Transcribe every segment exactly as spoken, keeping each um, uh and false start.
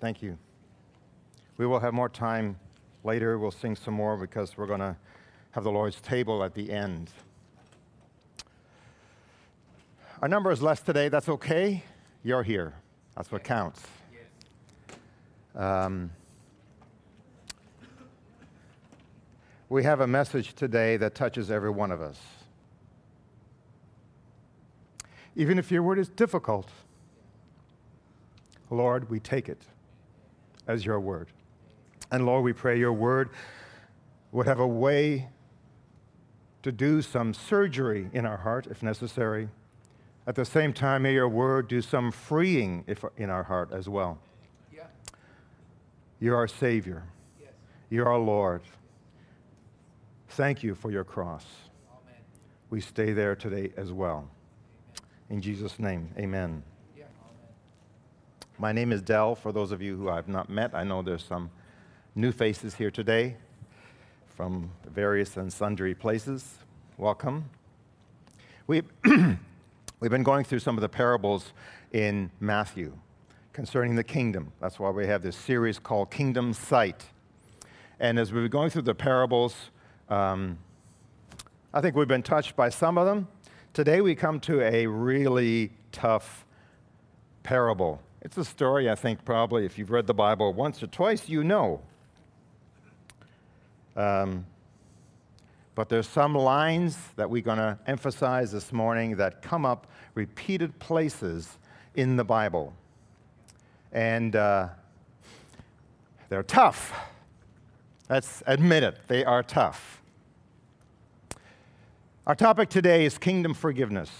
Thank you. We will have more time later. We'll sing some more because we're going to have the Lord's table at the end. Our number is less today. That's okay. You're here. That's what counts. Um, we have a message today that touches every one of us. Even if your word is difficult, Lord, we take it as your word. And Lord, we pray your word would have a way to do some surgery in our heart, if necessary. At the same time, may your word do some freeing if, in our heart as well. Yeah. You're our Savior. Yes. You're our Lord. Thank you for your cross. Amen. We stay there today as well. Amen. In Jesus' name, amen. Yeah. Amen. My name is Del. For those of you who I've not met, I know there's some new faces here today from various and sundry places. Welcome. We... We've been going through some of the parables in Matthew concerning the kingdom. That's why we have this series called Kingdom Sight. And as we've been going through the parables, um, I think we've been touched by some of them. Today we come to a really tough parable. It's a story I think probably if you've read the Bible once or twice, you know. Um, But there's some lines that we're going to emphasize this morning that come up repeated places in the Bible. And uh, they're tough. Let's admit it. They are tough. Our topic today is kingdom forgiveness.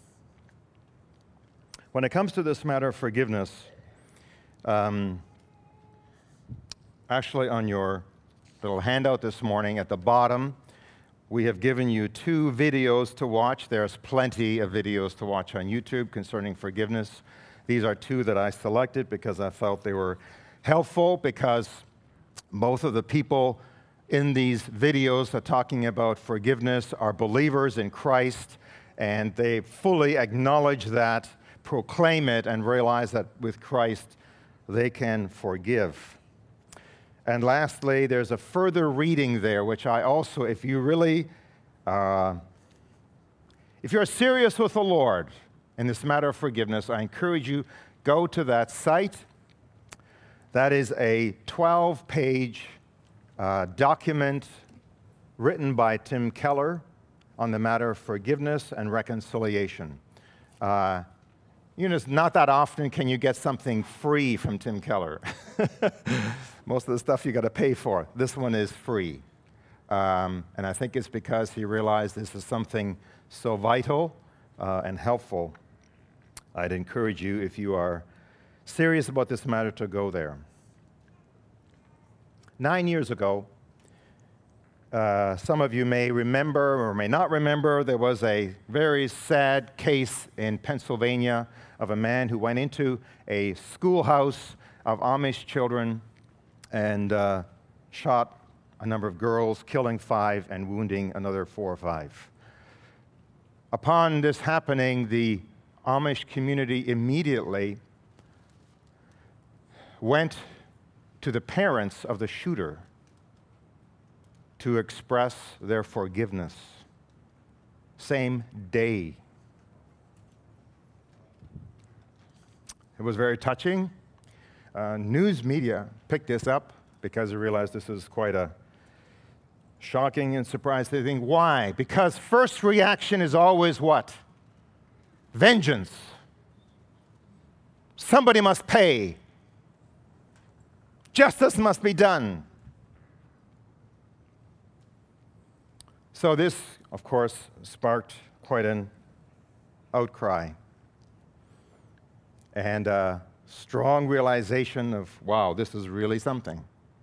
When it comes to this matter of forgiveness, um, actually on your little handout this morning at the bottom, we have given you two videos to watch. There's plenty of videos to watch on YouTube concerning forgiveness. These are two that I selected because I felt they were helpful, because both of the people in these videos are talking about forgiveness are believers in Christ, and they fully acknowledge that, proclaim it, and realize that with Christ they can forgive. And lastly, there's a further reading there, which I also, if you really, uh, if you're serious with the Lord in this matter of forgiveness, I encourage you, go to that site. That is a twelve-page uh, document written by Tim Keller on the matter of forgiveness and reconciliation. Uh, You know, not that often can you get something free from Tim Keller. Most of the stuff you got to pay for. This one is free. Um, and I think it's because he realized this is something so vital uh, and helpful. I'd encourage you, if you are serious about this matter, to go there. Nine years ago, uh, some of you may remember or may not remember, there was a very sad case in Pennsylvania of a man who went into a schoolhouse of Amish children and uh, shot a number of girls, killing five and wounding another four or five. Upon this happening, the Amish community immediately went to the parents of the shooter to express their forgiveness. Same day. It was very touching. Uh, news media picked this up because they realized this is quite a shocking and surprising thing. Why? Because first reaction is always what? Vengeance. Somebody must pay. Justice must be done. So this, of course, sparked quite an outcry and a strong realization of, wow, this is really something.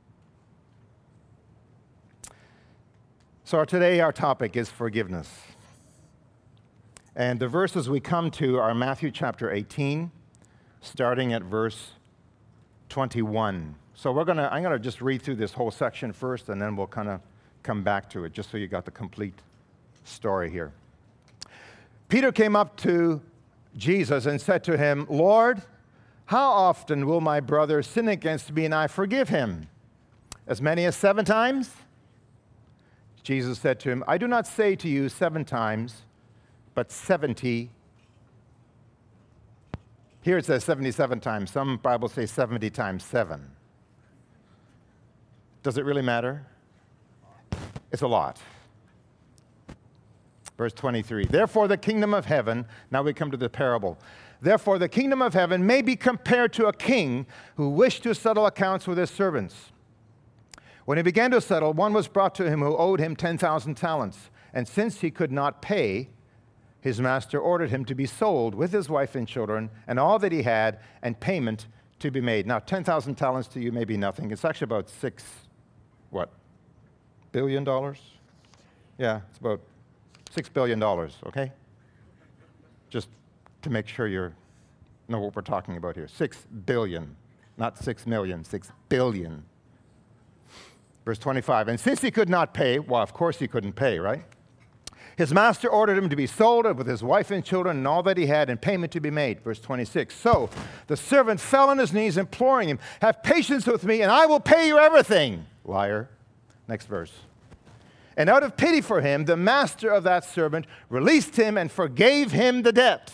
So today our topic is forgiveness. And the verses we come to are Matthew chapter eighteen, starting at verse twenty-one. So we're gonna, I'm going to just read through this whole section first, and then we'll kind of come back to it, just so you got the complete story here. Peter came up to Jesus and said to him, "Lord, How often will my brother sin against me and I forgive him? As many as seven times? Jesus said to him, I do not say to you seven times, but seventy. Here it says seventy-seven times. Some Bibles say seventy times seven. Does it really matter? It's a lot. Verse twenty-three, therefore the kingdom of heaven, now we come to the parable. Therefore the kingdom of heaven may be compared to a king who wished to settle accounts with his servants. When he began to settle, one was brought to him who owed him ten thousand talents. And since he could not pay, his master ordered him to be sold with his wife and children and all that he had, and payment to be made. Now, ten thousand talents to you may be nothing. It's actually about six, what, billion dollars? Yeah, it's about six billion dollars, okay? Just to make sure you know what we're talking about here. Six billion, not six million, six billion. Verse twenty-five, and since he could not pay, well, of course he couldn't pay, right? His master ordered him to be sold with his wife and children and all that he had, and payment to be made. Verse twenty-six, so the servant fell on his knees, imploring him, have patience with me, and I will pay you everything. Liar. Next verse. And out of pity for him, the master of that servant released him and forgave him the debt.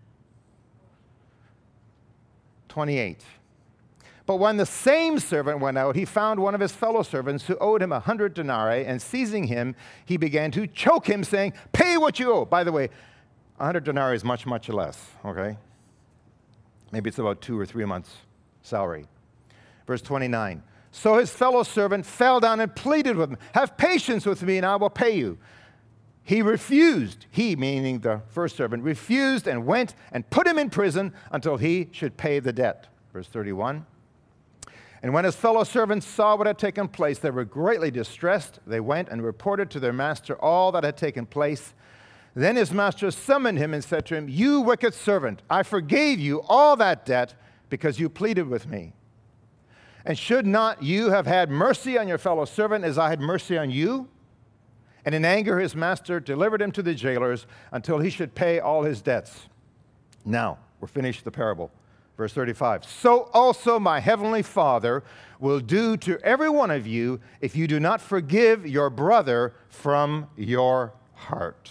twenty-eight. But when the same servant went out, he found one of his fellow servants who owed him a hundred denarii, and seizing him, he began to choke him, saying, pay what you owe. By the way, a hundred denarii is much, much less, okay? Maybe it's about two or three months' salary. Verse twenty-nine. So his fellow servant fell down and pleaded with him, have patience with me, and I will pay you. He refused, he, meaning the first servant, refused and went and put him in prison until he should pay the debt. Verse thirty-one. And when his fellow servants saw what had taken place, they were greatly distressed. They went and reported to their master all that had taken place. Then his master summoned him and said to him, you wicked servant, I forgave you all that debt because you pleaded with me. And should not you have had mercy on your fellow servant as I had mercy on you? And in anger his master delivered him to the jailers until he should pay all his debts. Now, we're finished the parable. Verse thirty-five, so also my heavenly Father will do to every one of you if you do not forgive your brother from your heart.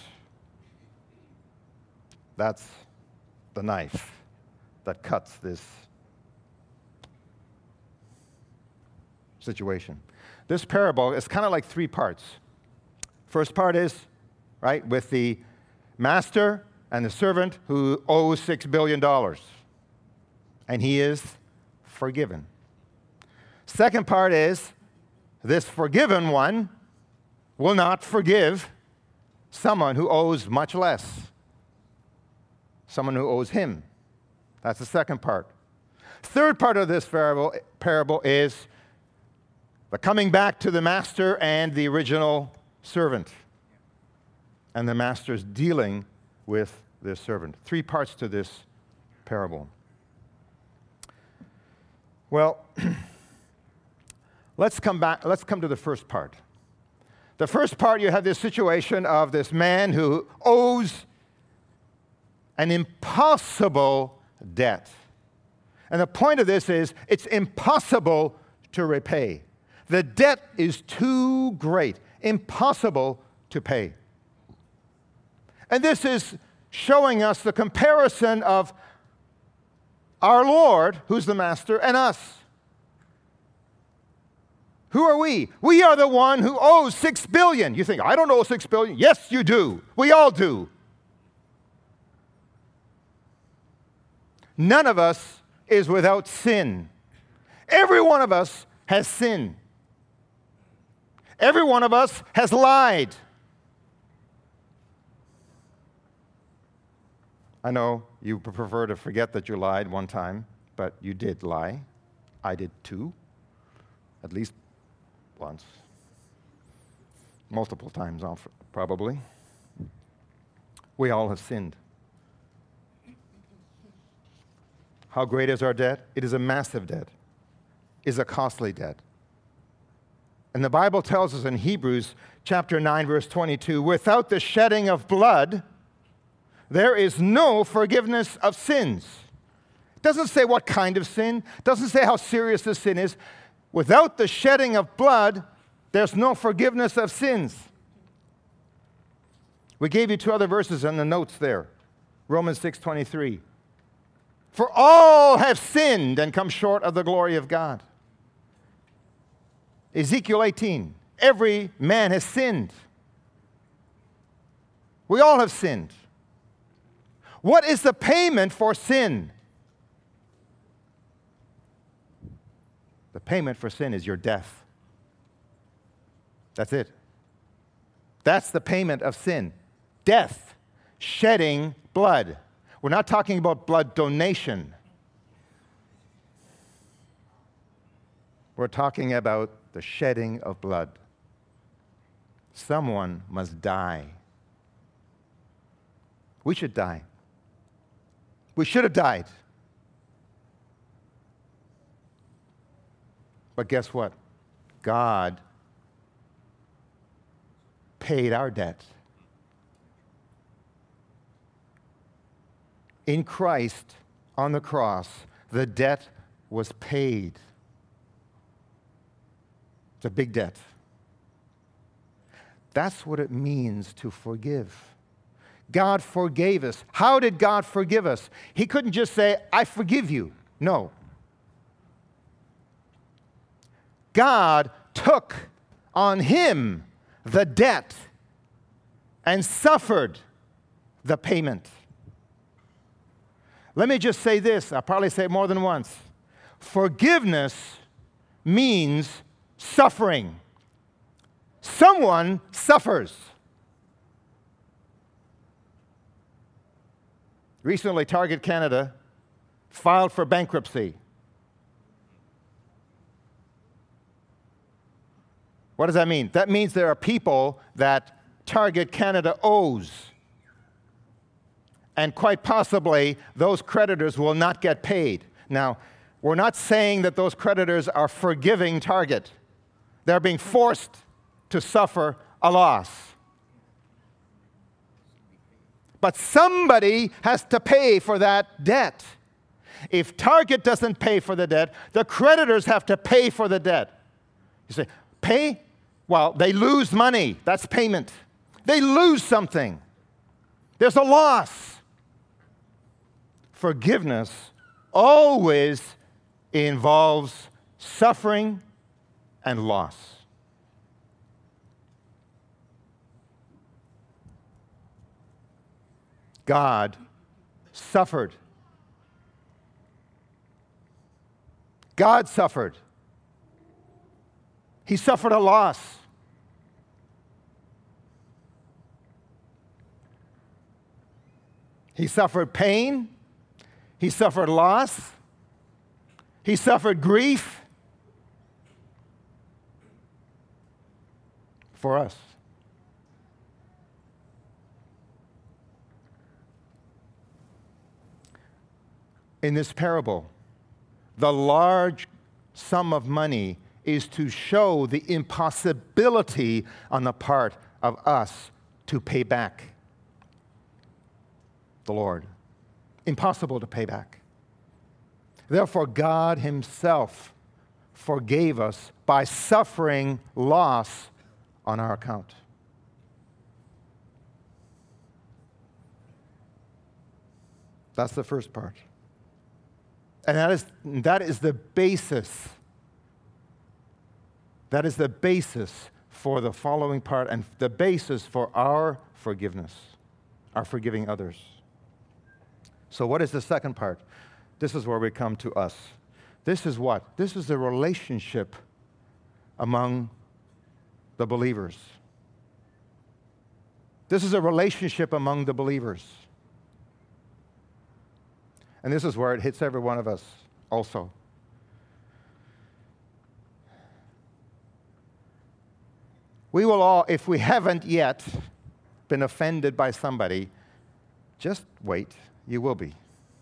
That's the knife that cuts this situation. This parable is kind of like three parts. First part is, right, with the master and the servant who owes six billion dollars. And he is forgiven. Second part is, this forgiven one will not forgive someone who owes much less. Someone who owes him. That's the second part. Third part of this parable, parable is the coming back to the master and the original servant. And the master's dealing with this servant. Three parts to this parable. Well, let's come back, let's come to the first part. The first part, you have this situation of this man who owes an impossible debt. And the point of this is, it's impossible to repay. The debt is too great, impossible to pay. And this is showing us the comparison of our Lord, who's the master, and us. Who are we? We are the one who owes six billion. You think, I don't owe six billion. Yes, you do. We all do. None of us is without sin. Every one of us has sinned. Every one of us has lied. I know you prefer to forget that you lied one time, but you did lie. I did too, at least once. Multiple times, probably. We all have sinned. How great is our debt? It is a massive debt. It is a costly debt. And the Bible tells us in Hebrews chapter nine, verse twenty-two, without the shedding of blood, there is no forgiveness of sins. Doesn't say what kind of sin. Doesn't say how serious the sin is. Without the shedding of blood, there's no forgiveness of sins. We gave you two other verses in the notes there. Romans six twenty-three. For all have sinned and come short of the glory of God. Ezekiel eighteen. Every man has sinned. We all have sinned. What is the payment for sin? The payment for sin is your death. That's it. That's the payment of sin. Death, shedding blood. We're not talking about blood donation. We're talking about the shedding of blood. Someone must die. We should die. We should have died. But guess what? God paid our debt. In Christ, on the cross, the debt was paid. It's a big debt. That's what it means to forgive. God forgave us. How did God forgive us? He couldn't just say, I forgive you. No. God took on him the debt and suffered the payment. Let me just say this. I'll probably say it more than once. Forgiveness means suffering. Someone suffers. Recently, Target Canada filed for bankruptcy. What does that mean? That means there are people that Target Canada owes. And quite possibly, those creditors will not get paid. Now, we're not saying that those creditors are forgiving Target. They're being forced to suffer a loss. But somebody has to pay for that debt. If Target doesn't pay for the debt, the creditors have to pay for the debt. You say, pay? Well, they lose money. That's payment. They lose something. There's a loss. Forgiveness always involves suffering and loss. God suffered. God suffered. He suffered a loss. He suffered pain. He suffered loss. He suffered grief for us. In this parable, the large sum of money is to show the impossibility on the part of us to pay back the Lord. Impossible to pay back. Therefore, God himself forgave us by suffering loss on our account. That's the first part. And that is, that is the basis. That is the basis for the following part and the basis for our forgiveness, our forgiving others. So what is the second part? This is where we come to us. This is what? This is the relationship among the believers. This is a relationship among the believers. And this is where it hits every one of us also. We will all, if we haven't yet been offended by somebody, just wait. You will be.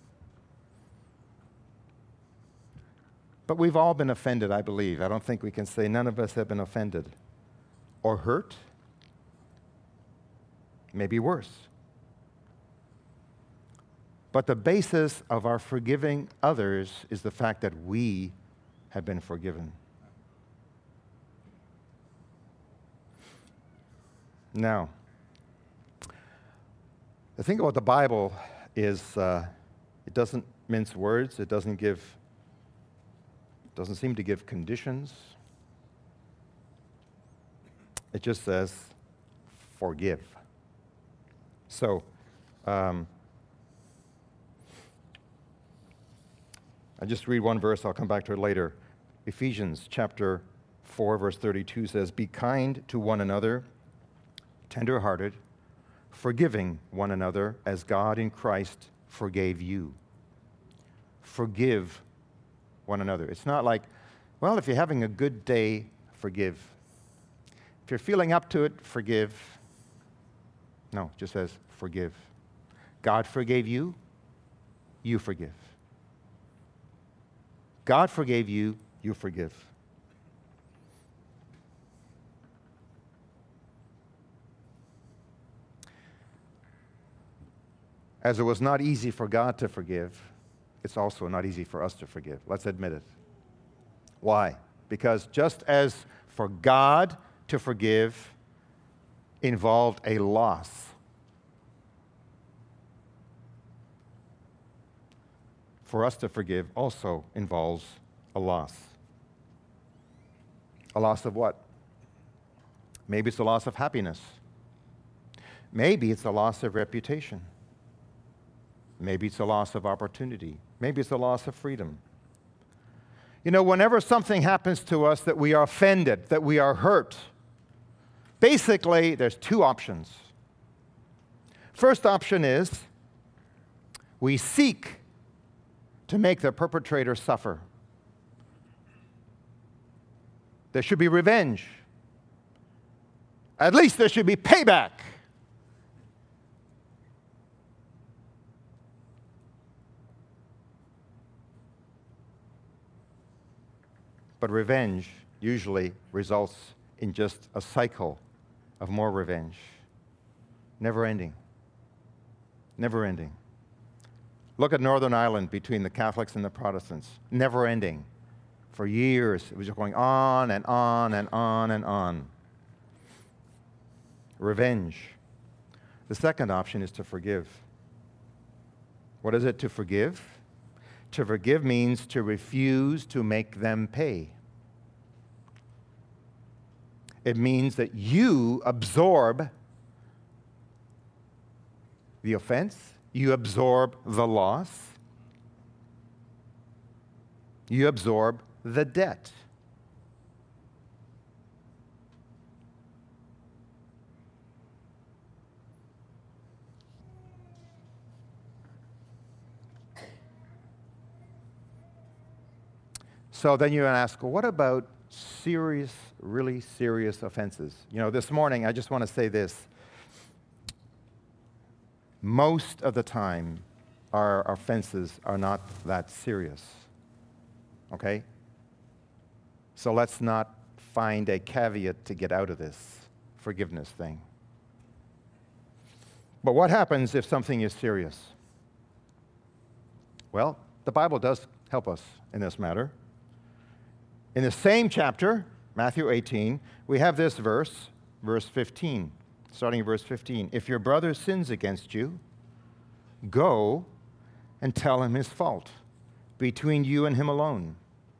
But we've all been offended, I believe. I don't think we can say none of us have been offended or hurt. Maybe worse. But the basis of our forgiving others is the fact that we have been forgiven. Now, the thing about the Bible is uh, it doesn't mince words. It doesn't give, doesn't seem to give conditions. It just says, forgive. So, um, I'll just read one verse. I'll come back to it later. Ephesians chapter four, verse thirty-two says, be kind to one another, tender-hearted, forgiving one another as God in Christ forgave you. Forgive one another. It's not like, well, if you're having a good day, forgive. If you're feeling up to it, forgive. No, it just says forgive. God forgave you, you forgive. God forgave you, you forgive. As it was not easy for God to forgive, it's also not easy for us to forgive. Let's admit it. Why? Because just as for God to forgive involved a loss, for us to forgive also involves a loss. A loss of what? Maybe it's a loss of happiness. Maybe it's a loss of reputation. Maybe it's a loss of opportunity. Maybe it's a loss of freedom. You know, whenever something happens to us that we are offended, that we are hurt, basically there's two options. First option is we seek to make the perpetrator suffer. There should be revenge. At least there should be payback. But revenge usually results in just a cycle of more revenge. Never ending. Never ending. Look at Northern Ireland between the Catholics and the Protestants. Never ending. For years, it was just going on and on and on and on. Revenge. The second option is to forgive. What is it to forgive? To forgive means to refuse to make them pay. It means that you absorb the offense, you absorb the loss, you absorb the debt. So then you ask, well, what about serious, really serious offenses? You know, this morning, I just want to say this. Most of the time, our offenses are not that serious. Okay? So let's not find a caveat to get out of this forgiveness thing. But what happens if something is serious? Well, the Bible does help us in this matter. In the same chapter, Matthew eighteen, we have this verse, verse fifteen, starting at verse fifteen. If your brother sins against you, go and tell him his fault between you and him alone.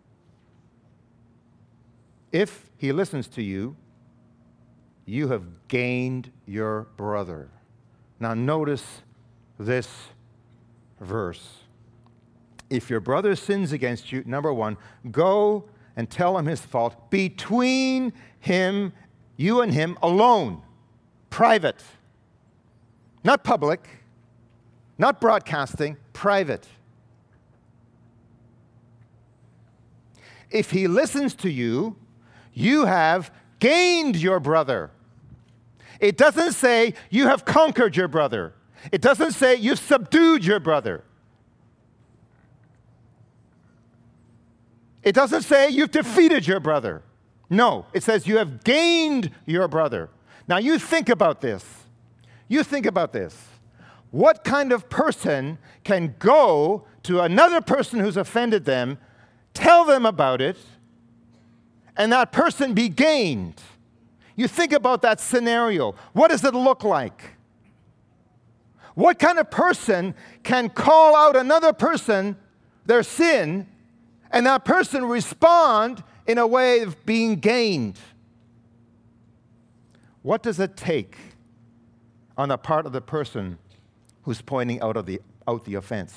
If he listens to you, you have gained your brother. Now notice this verse. If your brother sins against you, number one, go and tell him his fault between him, you and him alone, private, not public, not broadcasting, private. If he listens to you, you have gained your brother. It doesn't say you have conquered your brother. It doesn't say you've subdued your brother. It doesn't say you've defeated your brother. No, it says you have gained your brother. Now you think about this. You think about this. What kind of person can go to another person who's offended them, tell them about it, and that person be gained? You think about that scenario. What does it look like? What kind of person can call out another person, their sin, and that person respond in a way of being gained? What does it take on the part of the person who's pointing out, of the, out the offense?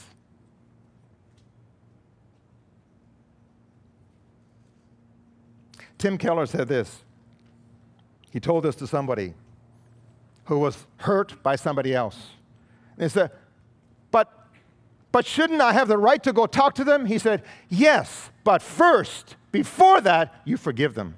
Tim Keller said this. He told this to somebody who was hurt by somebody else. And he said, but, but shouldn't I have the right to go talk to them? He said, yes, but first, before that, you forgive them.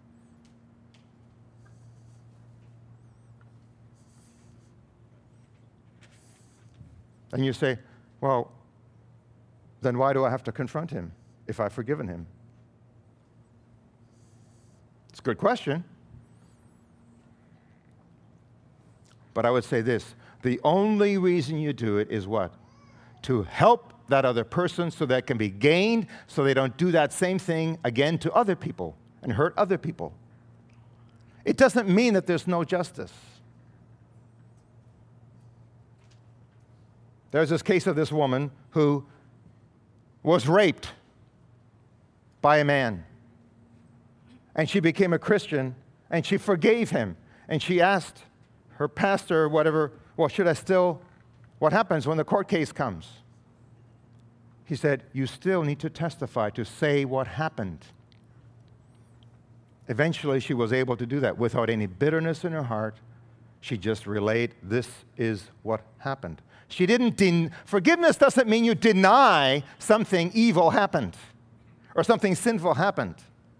And you say, well, then why do I have to confront him if I've forgiven him? It's a good question. But I would say this, the only reason you do it is what? To help that other person so that it can be gained, so they don't do that same thing again to other people and hurt other people. It doesn't mean that there's no justice. There's this case of this woman who was raped by a man. And she became a Christian, and she forgave him. And she asked her pastor or whatever, well, should I still, what happens when the court case comes? He said, you still need to testify, to say what happened. Eventually, she was able to do that without any bitterness in her heart. She just relayed, this is what happened. She didn't, den- forgiveness doesn't mean you deny something evil happened or something sinful happened.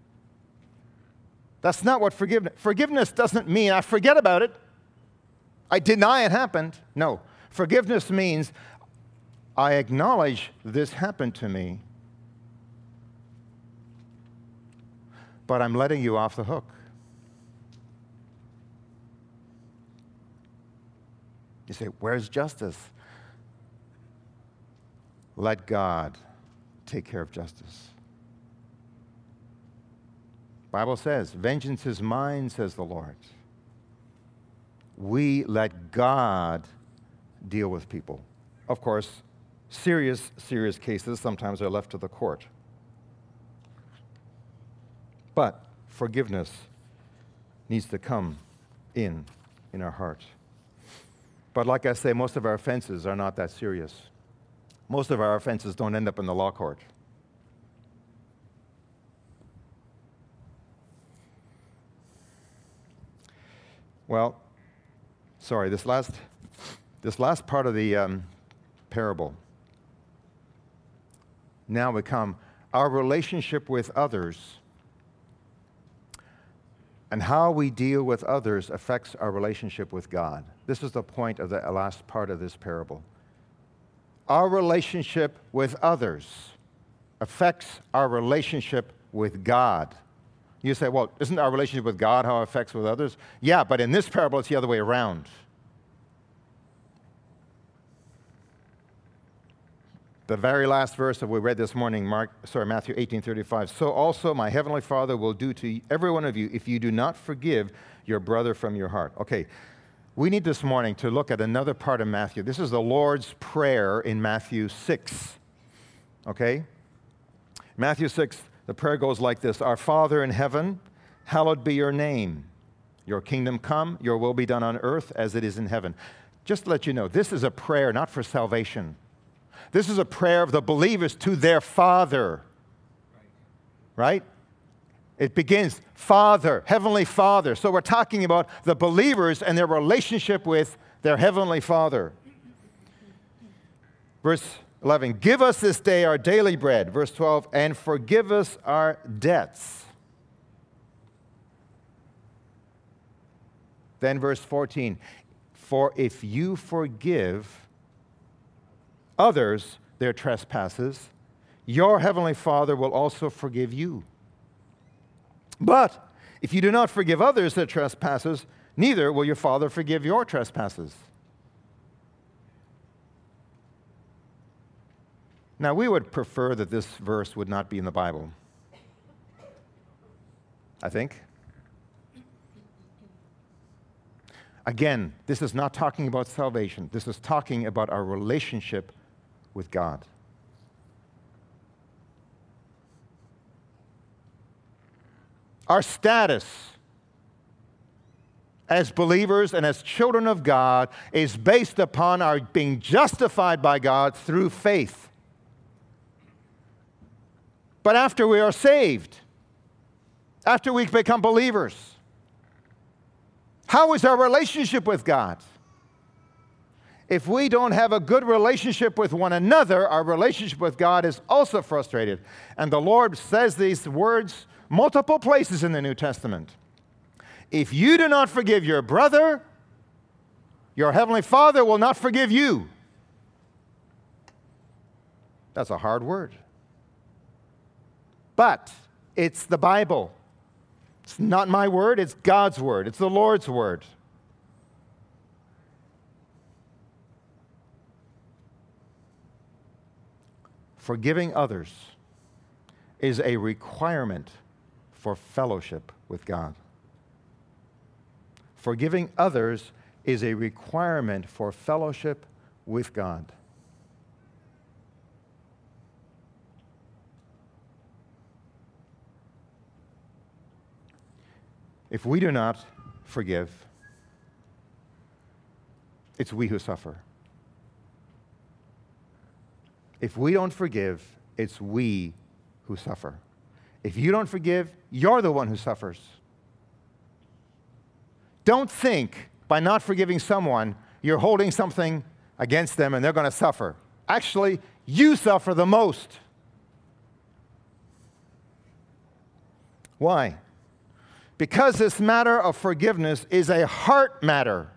That's not what forgiveness, forgiveness doesn't mean I forget about it. I deny it happened. No, forgiveness means I acknowledge this happened to me, but I'm letting you off the hook. You say, where's justice? Let God take care of justice. Bible says, vengeance is mine, says the Lord. We let God deal with people. Of course, serious, serious cases sometimes are left to the court. But forgiveness needs to come in, in our heart. But like I say, most of our offenses are not that serious. Most of our offenses don't end up in the law court. Well, sorry, this last, this last part of the um, parable. Now we come, our relationship with others and how we deal with others affects our relationship with God. This is the point of the last part of this parable. Our relationship with others affects our relationship with God. You say, well, isn't our relationship with God how it affects with others? Yeah, but in this parable, it's the other way around. The very last verse that we read this morning, Mark, sorry, Matthew eighteen thirty-five. So also my heavenly Father will do to every one of you if you do not forgive your brother from your heart. Okay, we need this morning to look at another part of Matthew. This is the Lord's Prayer in Matthew six. Okay? Matthew six, the prayer goes like this. Our Father in heaven, hallowed be your name. Your kingdom come, your will be done on earth as it is in heaven. Just to let you know, this is a prayer not for salvation. This is a prayer of the believers to their Father. Right? It begins, Father, Heavenly Father. So we're talking about the believers and their relationship with their Heavenly Father. Verse eleven, give us this day our daily bread. Verse twelve, and forgive us our debts. Then verse fourteen, for if you forgive others their trespasses, your heavenly Father will also forgive you. But if you do not forgive others their trespasses, neither will your Father forgive your trespasses. Now, we would prefer that this verse would not be in the Bible, I think. Again, this is not talking about salvation. This is talking about our relationship with God. Our status as believers and as children of God is based upon our being justified by God through faith. But after we are saved, after we become believers, how is our relationship with God? If we don't have a good relationship with one another, our relationship with God is also frustrated. And the Lord says these words multiple places in the New Testament. If you do not forgive your brother, your heavenly Father will not forgive you. That's a hard word. But it's the Bible. It's not my word, it's God's word. It's the Lord's word. Forgiving others is a requirement for fellowship with God. Forgiving others is a requirement for fellowship with God. If we do not forgive, it's we who suffer. If we don't forgive, it's we who suffer. If you don't forgive, you're the one who suffers. Don't think by not forgiving someone, you're holding something against them and they're going to suffer. Actually, you suffer the most. Why? Because this matter of forgiveness is a heart matter.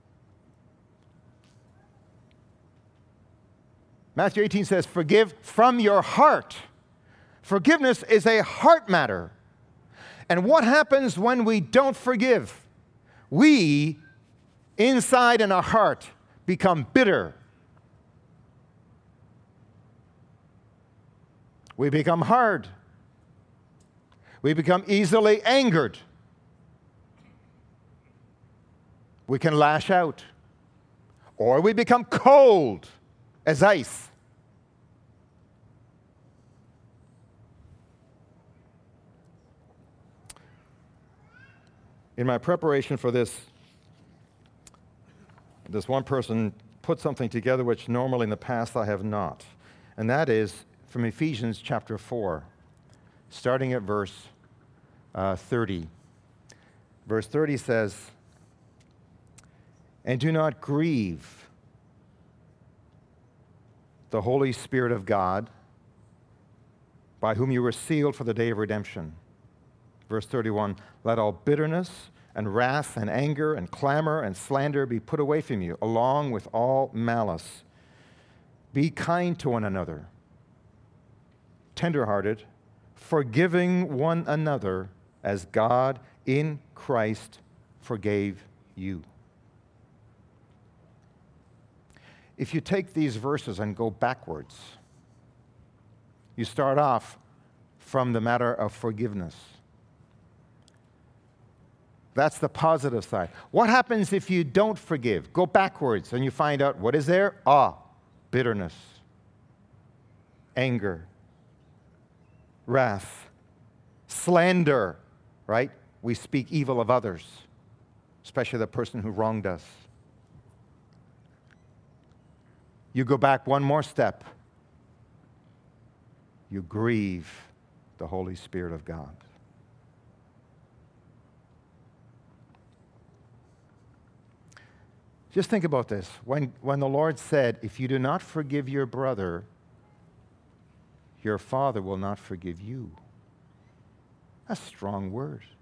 Matthew eighteen says, forgive from your heart. Forgiveness is a heart matter. And what happens when we don't forgive? We, inside in our heart, become bitter. We become hard. We become easily angered. We can lash out. Or we become cold as ice. In my preparation for this, this one person put something together which normally in the past I have not. And that is from Ephesians chapter four, starting at verse uh, thirty. Verse thirty says, "And do not grieve the Holy Spirit of God, by whom you were sealed for the day of redemption." Verse thirty-one, "Let all bitterness and wrath and anger and clamor and slander be put away from you, along with all malice. Be kind to one another, tenderhearted, forgiving one another as God in Christ forgave you." If you take these verses and go backwards, you start off from the matter of forgiveness. That's the positive side. What happens if you don't forgive? Go backwards and you find out what is there? Ah, bitterness, anger, wrath, slander, right? We speak evil of others, especially the person who wronged us. You go back one more step. You grieve the Holy Spirit of God. Just think about this. When, when the Lord said, if you do not forgive your brother, your Father will not forgive you. That's strong words.